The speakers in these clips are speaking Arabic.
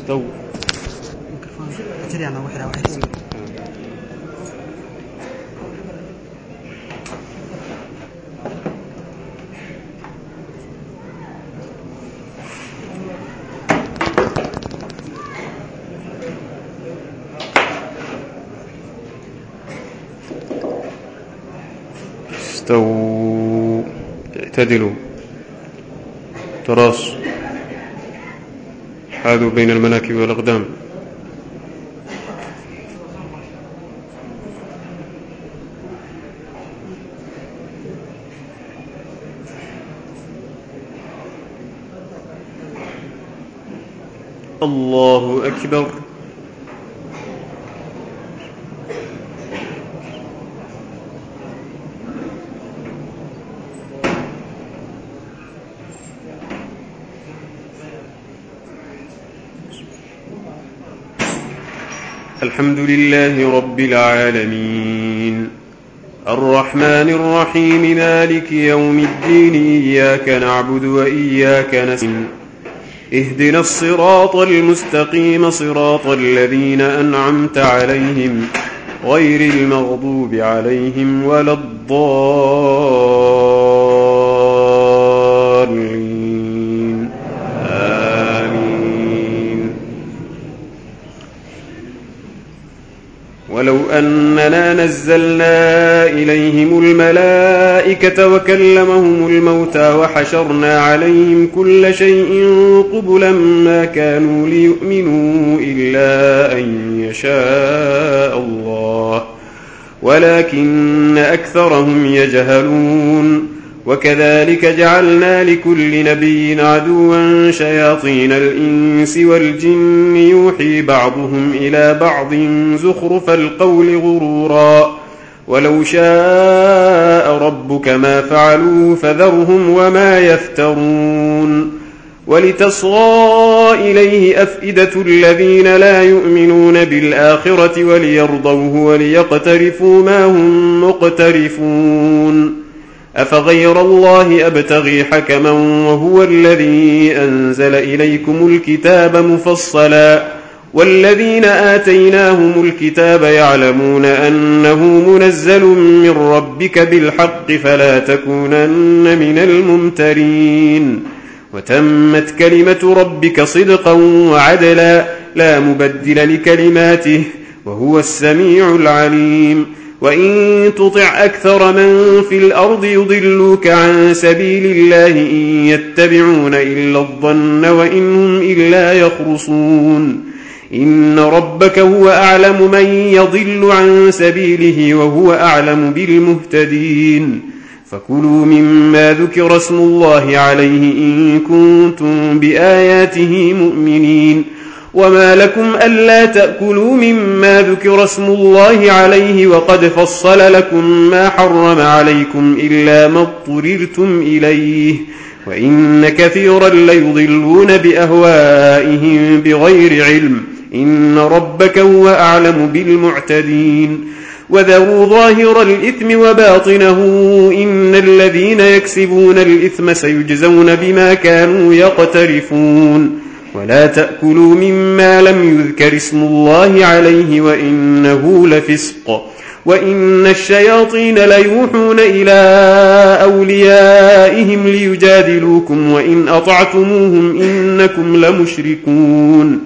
استووا اعتدلوا تراصوا حاذوا بين المناكب والأقدام. الله أكبر. الحمد لله رب العالمين الرحمن الرحيم مالك يوم الدين إياك نعبد وإياك نستعين اهدنا الصراط المستقيم صراط الذين أنعمت عليهم غير المغضوب عليهم ولا الضالين آمين. ولو أننا نزلنا إليهم الملائكة وكلمهم الموتى وحشرنا عليهم كل شيء قبلا ما كانوا ليؤمنوا إلا أن يشاء الله ولكن أكثرهم يجهلون. وكذلك جعلنا لكل نبي عدوا شياطين الإنس والجن يوحي بعضهم إلى بعض زخرف القول غرورا ولو شاء ربك ما فعلوا فذرهم وما يفترون. ولتصغى إليه أفئدة الذين لا يؤمنون بالآخرة وليرضوه وليقترفوا ما هم مقترفون. أفغير الله أبتغي حكما وهو الذي أنزل إليكم الكتاب مفصلا والذين آتيناهم الكتاب يعلمون أنه منزل من ربك بالحق فلا تكونن من الممترين. وتمت كلمة ربك صدقا وعدلا لا مبدل لكلماته وهو السميع العليم. وإن تطع أكثر من في الأرض يضلوك عن سبيل الله إن يتبعون إلا الظن وإن هم إلا يخرصون. إن ربك هو أعلم من يضل عن سبيله وهو أعلم بالمهتدين. فكلوا مما ذكر اسم الله عليه إن كنتم بآياته مؤمنين. وما لكم ألا تأكلوا مما ذكر اسم الله عليه وقد فصل لكم ما حرم عليكم إلا ما اضطررتم إليه وإن كثيرا ليضلون بأهوائهم بغير علم إن ربك هو أعلم بالمعتدين. وذروا ظاهر الإثم وباطنه إن الذين يكسبون الإثم سيجزون بما كانوا يقترفون. ولا تأكلوا مما لم يذكر اسم الله عليه وإنه لفسق وإن الشياطين ليوحون إلى أوليائهم ليجادلوكم وإن أطعتموهم إنكم لمشركون.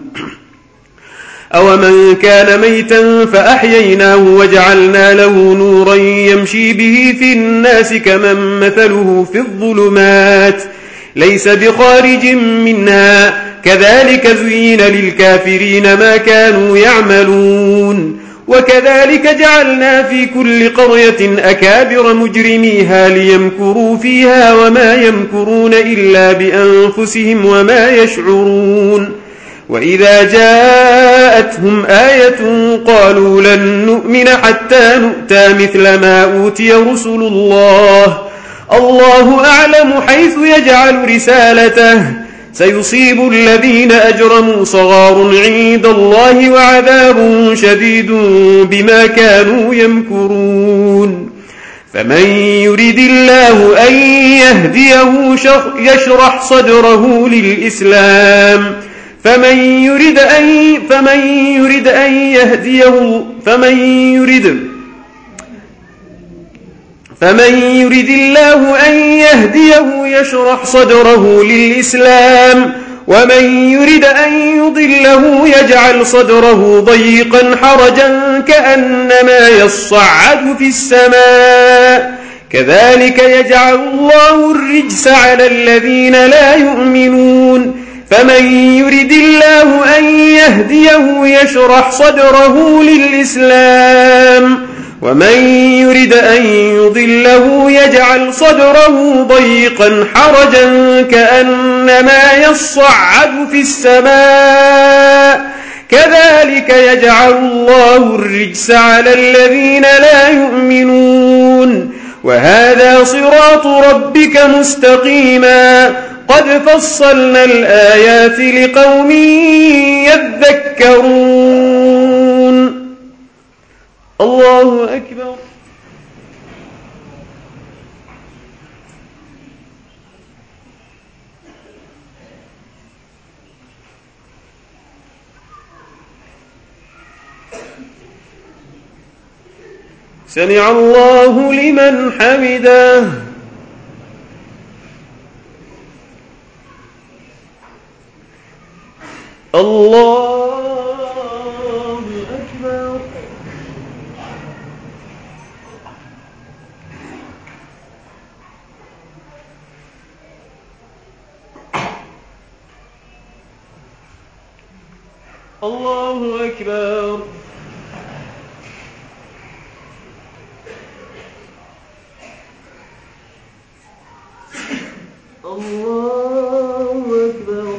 أومن كان ميتا فأحييناه وجعلنا له نورا يمشي به في الناس كمن مثله في الظلمات ليس بخارج منها كذلك زين للكافرين ما كانوا يعملون. وكذلك جعلنا في كل قرية أكابر مجرميها ليمكروا فيها وما يمكرون إلا بأنفسهم وما يشعرون. وإذا جاءتهم آية قالوا لن نؤمن حتى نؤتى مثل ما أوتي رسل الله الله أعلم حيث يجعل رسالته سيصيب الذين أجرموا صغار عند الله وعذاب شديد بما كانوا يمكرون. فمن يرد الله أن يهديه يشرح صدره للإسلام فمن يرد الله أن يهديه يشرح صدره للإسلام ومن يرد أن يضله يجعل صدره ضيقا حرجا كأنما يصعد في السماء كذلك يجعل الله الرجس على الذين لا يؤمنون فمن يرد الله أن يهديه يشرح صدره للإسلام ومن يرد أن يضله يجعل صدره ضيقا حرجا كأنما يصعد في السماء كذلك يجعل الله الرجس على الذين لا يؤمنون وهذا صراط ربك مستقيما قد فصلنا الآيات لقوم يذكرون الله أكبر سمع الله لمن حمده الله أكبر الله أكبر الله أكبر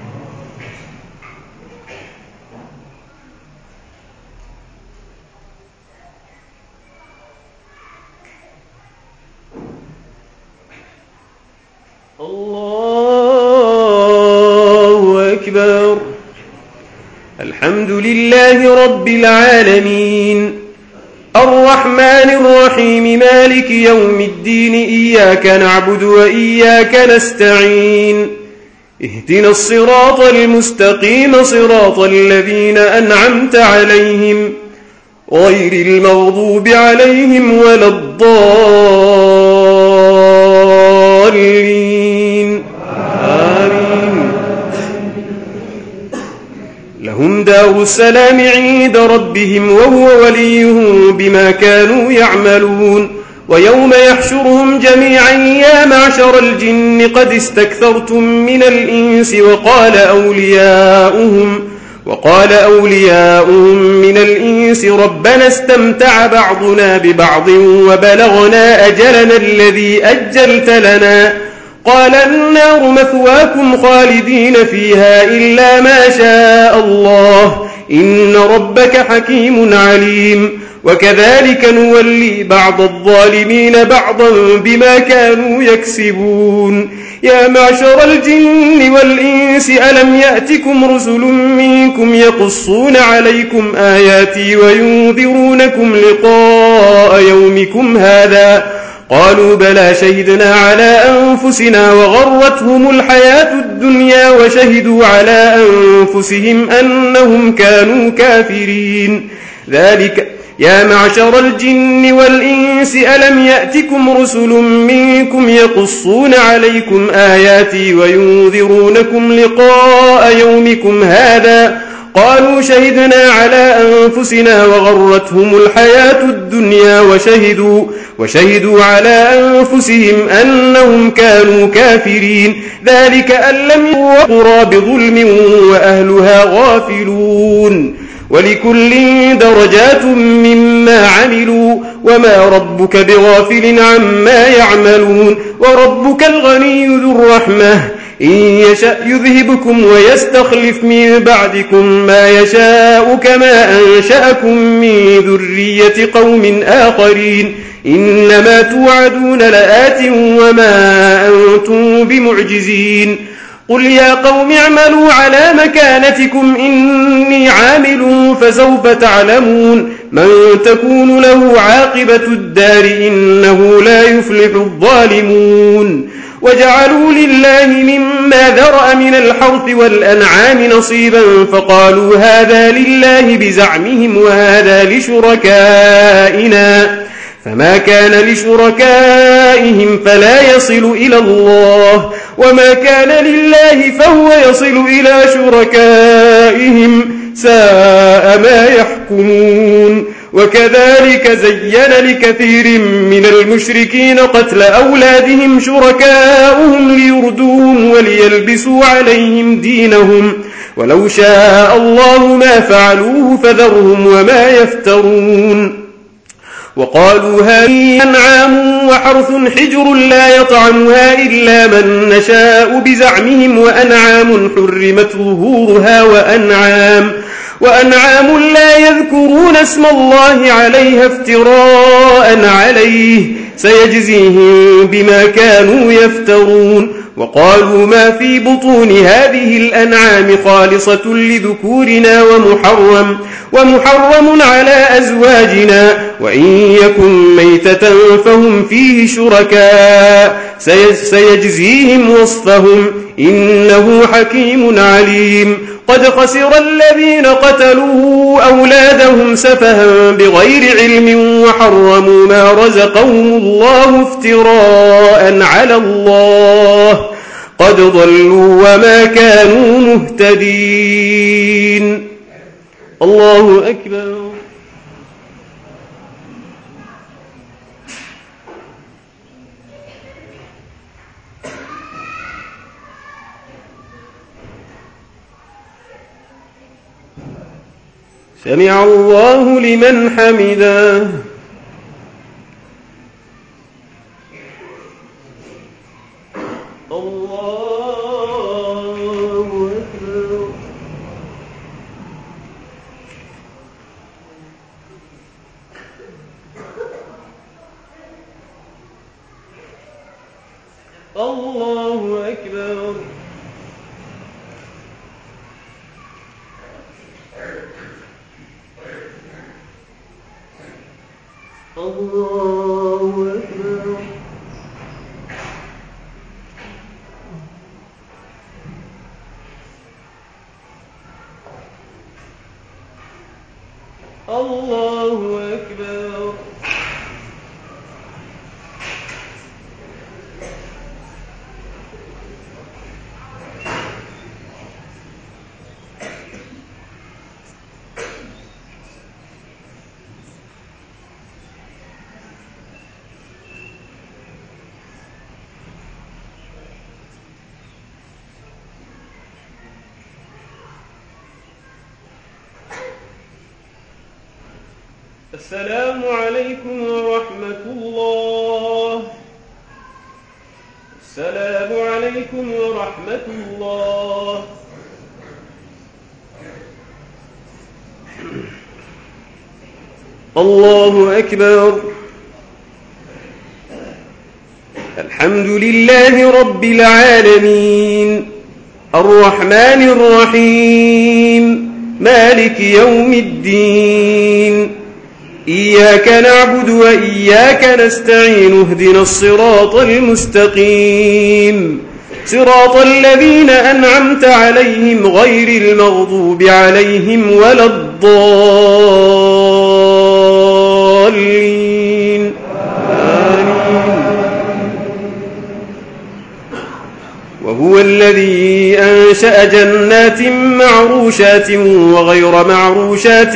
الله أكبر الحمد لله رب العالمين الرحمن الرحيم مالك يوم الدين إياك نعبد وإياك نستعين اهدنا الصراط المستقيم صراط الذين أنعمت عليهم غير المغضوب عليهم ولا الضالين آمين لهم دار السلام عند ربهم وهو وليهم بما كانوا يعملون ويوم يحشرهم جميعا يا معشر الجن قد استكثرتم من الإنس وقال أولياؤهم من الإنس ربنا استمتع بعضنا ببعض وبلغنا أجلنا الذي أجلت لنا قال النار مثواكم خالدين فيها إلا ما شاء الله إن ربك حكيم عليم وكذلك نولي بعض الظالمين بعضا بما كانوا يكسبون يا معشر الجن والإنس ألم يأتكم رسل منكم يقصون عليكم آياتي وينذرونكم لقاء يومكم هذا قالوا بلى شهدنا على أنفسنا وغرتهم الحياة الدنيا وشهدوا على أنفسهم أنهم كانوا كافرين ذلك يا معشر الجن والإنس ألم يأتكم رسل منكم يقصون عليكم آياتي وينذرونكم لقاء يومكم هذا قالوا شهدنا على أنفسنا وغرتهم الحياة الدنيا وشهدوا على أنفسهم أنهم كانوا كافرين ذلك أن لم يقرى بظلم وأهلها غافلون ولكل درجات مما عملوا وما ربك بغافل عما يعملون وربك الغني ذو الرحمة إن يشأ يذهبكم ويستخلف من بعدكم ما يشاء كما أنشأكم من ذرية قوم آخرين إنما توعدون لآت وما أنتم بمعجزين قل يا قوم اعملوا على مكانتكم إني عامل فسوف تعلمون من تكون له عاقبة الدار إنه لا يفلح الظالمون وجعلوا لله مما ذرأ من الحرث والأنعام نصيبا فقالوا هذا لله بزعمهم وهذا لشركائنا فما كان لشركائهم فلا يصل إلى الله وما كان لله فهو يصل إلى شركائهم ساء ما يحكمون وكذلك زين لكثير من المشركين قتل أولادهم شركاؤهم ليردوهم وليلبسوا عليهم دينهم ولو شاء الله ما فعلوه فذرهم وما يفترون وقالوا هذه أنعام وحرث حجر لا يطعمها إلا من نشاء بزعمهم وأنعام حرمت ظهورها وأنعام لا يذكرون اسم الله عليها افتراء عليه سيجزيهم بما كانوا يفترون وقالوا ما في بطون هذه الأنعام خالصة لذكورنا ومحرم على أزواجنا وإن يكن ميتة فهم فيه شركاء سيجزيهم وصفهم إنه حكيم عليم قد خسر الذين قتلوا أولادهم سفها بغير علم وحرموا ما رزقهم الله افتراء على الله قد ضلوا وما كانوا مهتدين الله أكبر سمع الله لمن حمده الله أكبر الله أكبر الله أكبر الله أكبر السلام عليكم ورحمة الله السلام عليكم ورحمة الله الله أكبر الحمد لله رب العالمين الرحمن الرحيم مالك يوم الدين إياك نعبد وإياك نستعين اهدنا الصراط المستقيم صراط الذين أنعمت عليهم غير المغضوب عليهم ولا الضالين آمين وهو الذي أنشأ جنات معروشات وغير معروشات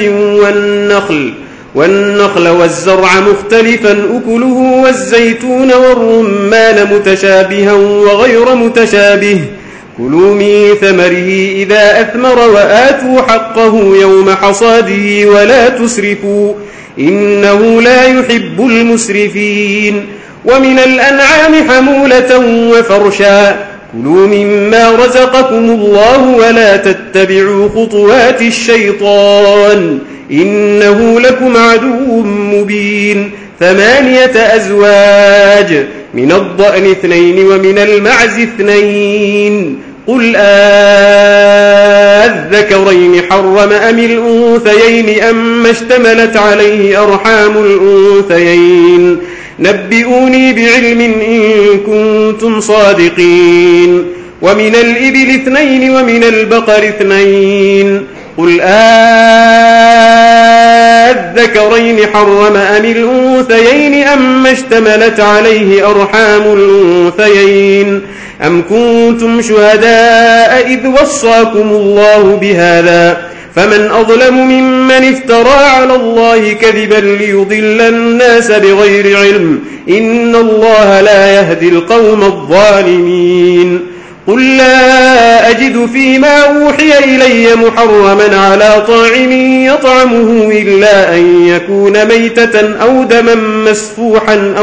والنخل والزرع مختلفا أكله والزيتون والرمان متشابها وغير متشابه كلوا من ثمره إذا أثمر وآتوا حقه يوم حصاده ولا تسرفوا إنه لا يحب المسرفين ومن الأنعام حمولة وفرشا كلوا مما رزقكم الله ولا تتبعوا خطوات الشيطان إنه لكم عدو مبين 8 أزواج من الضأن 2 ومن المعز 2 قل أذكرين حرم أم الأنثيين أم اشتملت عليه أرحام الأنثيين نبئوني بعلم إن كنتم صادقين ومن الإبل 2 ومن البقر 2 قل أذكرين حرم أم الأنثيين أم اشتملت عليه أرحام الأنثيين أم كنتم شهداء إذ وصاكم الله بهذا فمن أظلم ممن افترى على الله كذبا ليضل الناس بغير علم إن الله لا يهدي القوم الظالمين قل لا أجد فيما أوحي إلي محرما على طاعم يطعمه إلا أن يكون ميتة أو دما مسفوحا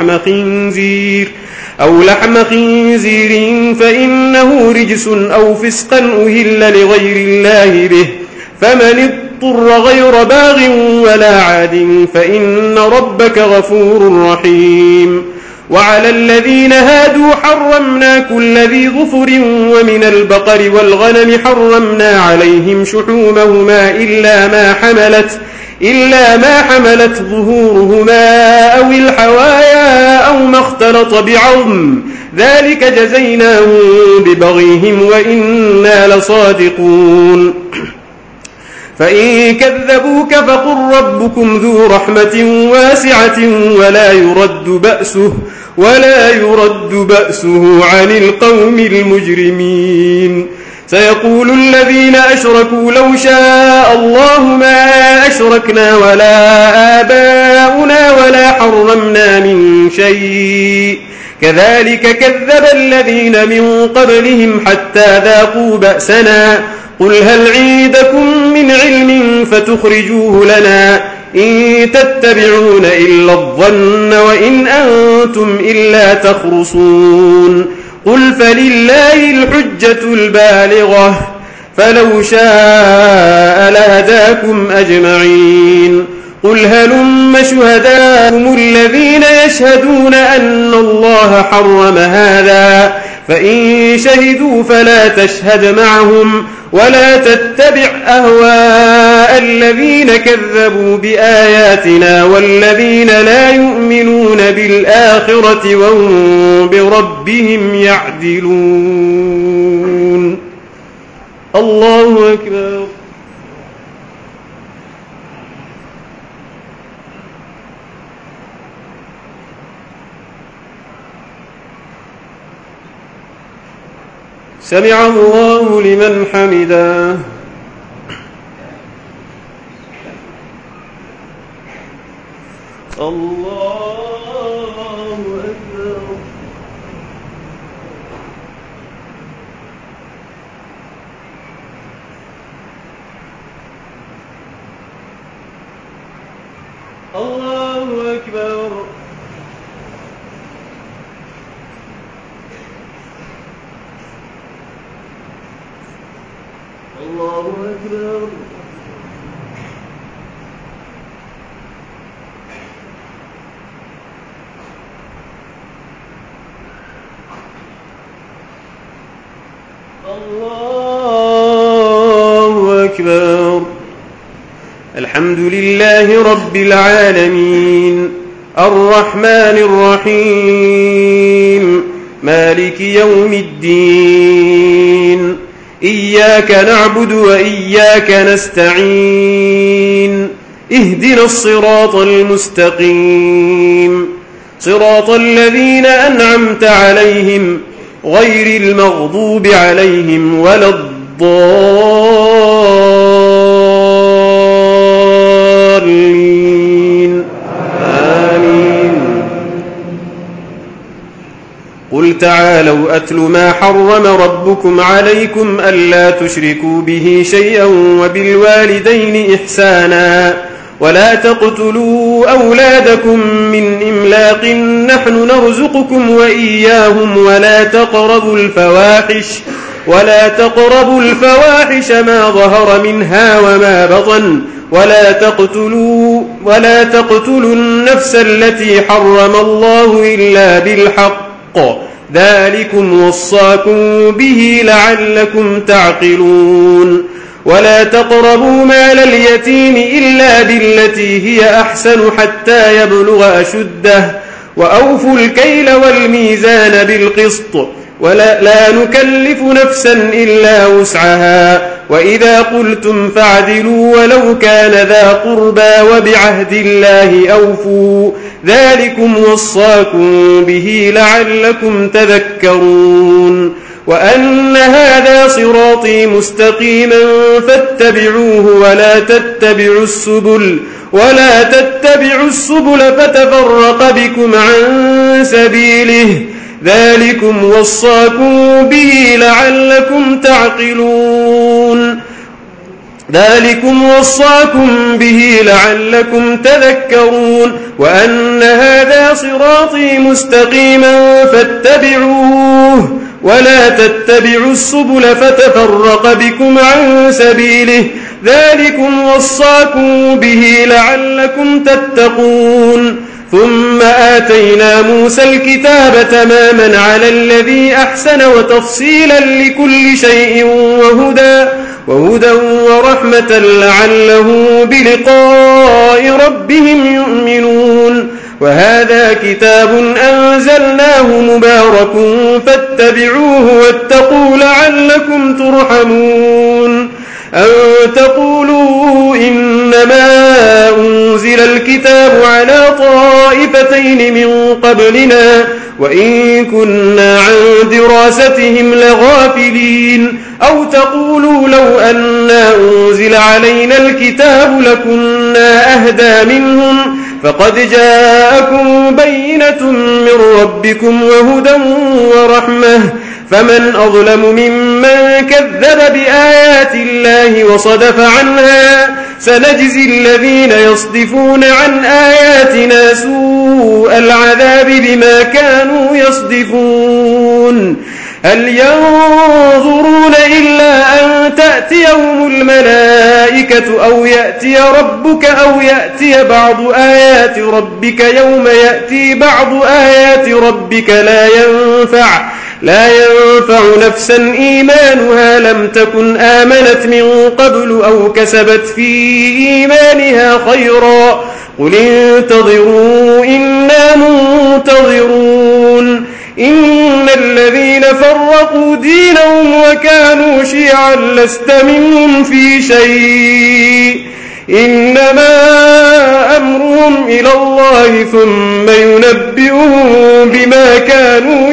أو لحم خنزير فإنه رجس أو فسقا أهل لغير الله به فمن اضطر غير باغ ولا عاد فإن ربك غفور رحيم وعلى الذين هادوا حرمنا كل ذي ظفر ومن البقر والغنم حرمنا عليهم شحومهما إلا ما حملت ظهورهما أو الحوايا أو ما اختلط بعظم ذلك جزيناهم ببغيهم وإنا لصادقون فإن كذبوك فقل ربكم ذو رحمة واسعة ولا يرد بأسه عن القوم المجرمين سيقول الذين أشركوا لو شاء الله ما أشركنا ولا آباؤنا ولا حرمنا من شيء كذلك كذب الذين من قبلهم حتى ذاقوا بأسنا قل هل عندكم من علم فتخرجوه لنا إن تتبعون إلا الظن وإن أنتم إلا تخرصون قل فلله الحجة البالغة فلو شاء لهداكم أجمعين قل هلم شهداءكم الذين يشهدون أن الله حرم هذا فإن شهدوا فلا تشهد معهم ولا تتبع أهواء الذين كذبوا بآياتنا والذين لا يؤمنون بالآخرة وهم بربهم يعدلون الله أكبر سمع الله لمن حمده الله أكبر الله أكبر الله أكبر الله أكبر الحمد لله رب العالمين الرحمن الرحيم مالك يوم الدين إياك نعبد وإياك نستعين اهدنا الصراط المستقيم صراط الذين أنعمت عليهم غير المغضوب عليهم ولا الضالين آمين قل تعالوا أتل ما حرم ربكم عليكم ألا تشركوا به شيئا وبالوالدين إحسانا ولا تقتلوا أولادكم من إملاق نحن نرزقكم وإياهم ولا تقربوا الفواحش ما ظهر منها وما بطن ولا تقتلوا النفس التي حرم الله إلا بالحق ذلكم وصاكم به لعلكم تعقلون ولا تقربوا مال اليتيم إلا بالتي هي أحسن حتى يبلغ أشده وأوفوا الكيل والميزان بالقسط لا نكلف نفسا إلا وسعها وإذا قلتم فاعدلوا ولو كان ذا قربى وبعهد الله أوفوا ذلكم وصاكم به لعلكم تذكرون وأن هذا صراطي مستقيما فاتبعوه ولا تتبعوا السبل فتفرق بكم عن سبيله ذلكم وصاكم به لعلكم تعقلون تذكرون وأن هذا صراطي مستقيما فاتبعوه ولا تتبعوا السبل فتفرق بكم عن سبيله ذلكم وصاكم به لعلكم تتقون ثم آتينا موسى الكتاب تماما على الذي أحسن وتفصيلا لكل شيء وهدى ورحمة لعله بلقاء ربهم يؤمنون وهذا كتاب أنزلناه مبارك فاتبعوه واتقوا لعلكم ترحمون أن تقولوا إنما أنزل الكتاب على طائفتين من قبلنا وإن كنا عن دراستهم لغافلين أو تقولوا لو أنا أنزل علينا الكتاب لكنا أهدى منهم فقد جاءكم بينة من ربكم وهدى ورحمة فمن أظلم ممن كذب بآيات الله وصدف عنها سنجزي الذين يصدفون عن آياتنا سوء العذاب بما كانوا يصدفون هل ينظرون إلا أن تأتيهم الملائكة أو يأتي ربك أو يأتي بعض آيات ربك يوم يأتي بعض آيات ربك لا ينفع نفسا إيمانها لم تكن آمنت من قبل أو كسبت في إيمانها خيرا قل انتظروا إنا منتظرون إن الذين فرقوا دينهم وكانوا شيعا لست منهم في شيء إنما أمرهم إلى الله ثم ينبئهم بما كانوا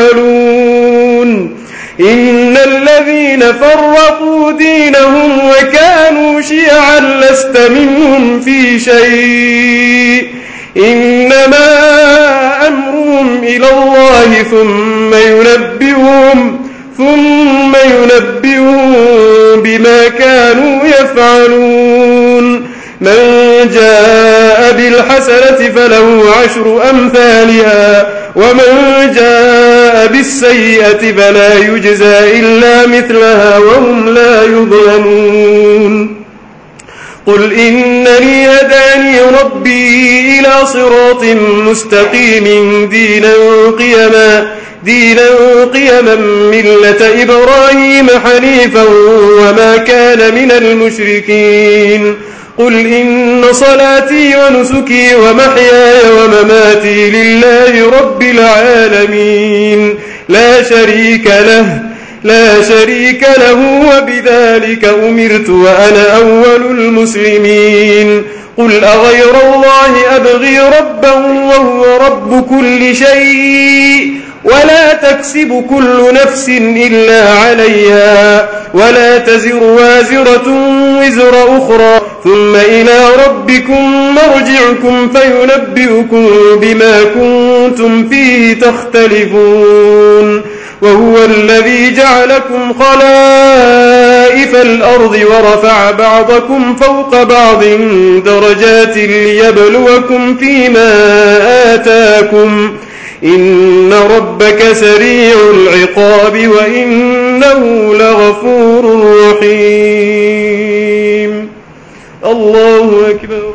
يفعلون إن الذين فرقوا دينهم وكانوا شيعا لست منهم في شيء إنما أمرهم إلى الله ثم ينبئهم بما كانوا يفعلون من جاء بالحسنة فله 10 أمثالها ومن جاء بالسيئة فلا يجزى إلا مثلها وهم لا يظلمون قل إنني هداني ربي إلى صراط مستقيم دينا قيما ملة إبراهيم حنيفا وما كان من المشركين قل إن صلاتي ونسكي ومحياي ومماتي لله رب العالمين لا شريك له وبذلك أمرت وأنا أول المسلمين قل أغير الله أبغي ربا وهو رب كل شيء ولا تكسب كل نفس إلا عليها ولا تزر وازرة وزر أخرى ثم إلى ربكم مرجعكم فينبئكم بما كنتم فيه تختلفون وهو الذي جعلكم خلائف الأرض ورفع بعضكم فوق بعض درجات ليبلوكم فيما آتاكم إن ربك سريع العقاب وإنه لغفور رحيم الله أكبر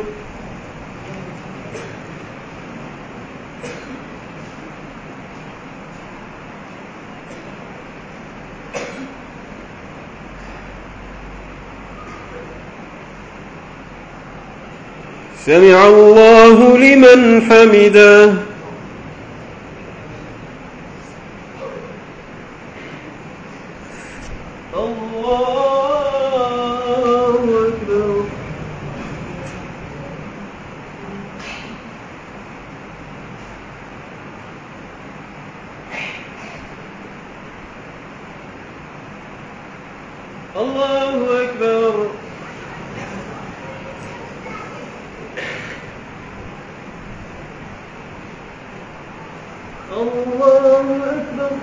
سمع الله لمن حمده. الله أكبر. الله أكبر.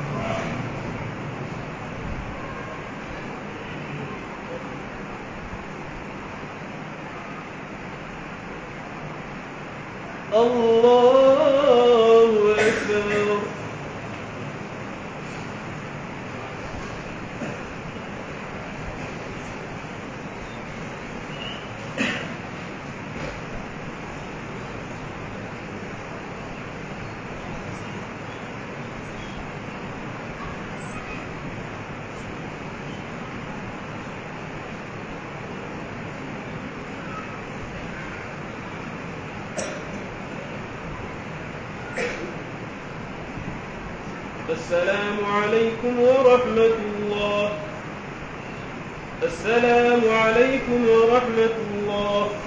الله أكبر. السلام عليكم ورحمة الله. السلام عليكم ورحمة الله.